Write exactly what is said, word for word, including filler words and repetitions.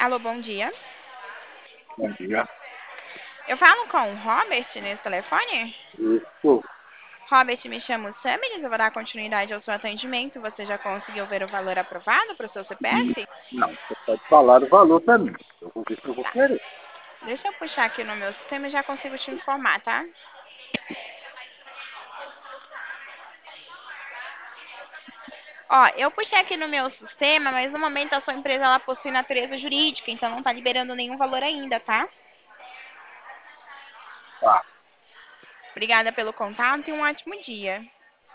Alô, bom dia. Bom dia. Eu falo com o Robert nesse telefone? Isso. Robert, me chamo Samiris, eu vou dar continuidade ao seu atendimento. Você já conseguiu ver o valor aprovado para o seu C P F? Não, você pode falar o valor para mim. Eu vou ver se eu vou Tá. querer. Deixa eu puxar aqui no meu sistema e já consigo te informar, tá? Ó, eu puxei aqui no meu sistema, mas no momento a sua empresa ela possui natureza jurídica, então não tá liberando nenhum valor ainda, tá? Tá. Obrigada pelo contato e um ótimo dia.